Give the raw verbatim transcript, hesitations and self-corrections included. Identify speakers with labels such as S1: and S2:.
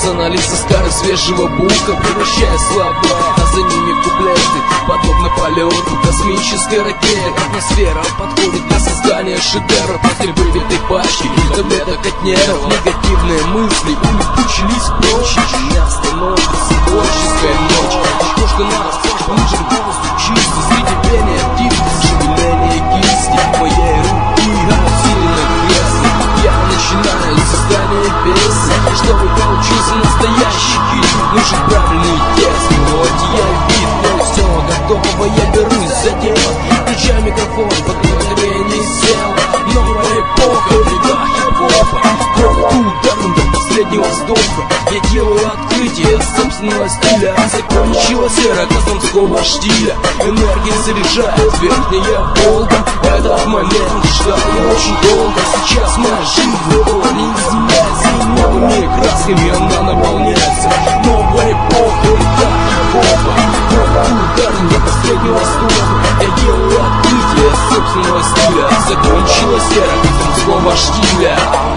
S1: персоналиста скары свежего бука, превращая слова, а за ними куплеты, подобно полету космической ракеты. Атмосфера подходит для создания шедевра, после выбитой пачки таблеток от нервов. Негативные мысли улетучились прочь, не остановится творческая ночь. Кошка на расплачь, пониже голос чистый, среди пения птиц, шевеление кисти моей руки, она сильно крестный. Я начинаю создание песни, чтобы получился настоящий хит. Нужен правильный текст, мелодия и бит, но все готово, я берусь за дело. Включай микрофон, под мгновение сел. Новая эпоха, вреда хип-хопа, кровь ударом до последнего вздоха. Я делаю открытие собственного стиля, закончилась эра казанского штиля. Энергия заряжает верхняя Волга. Этот момент ждал я очень долго. Сейчас моя жизнь не изменяется, новыми красками она наполняется. Новая эпоха, вреда хип-хопа, кровь ударом до последнего вздоха. Я делаю открытие собственного стиля, закончилась эра казанского штиля.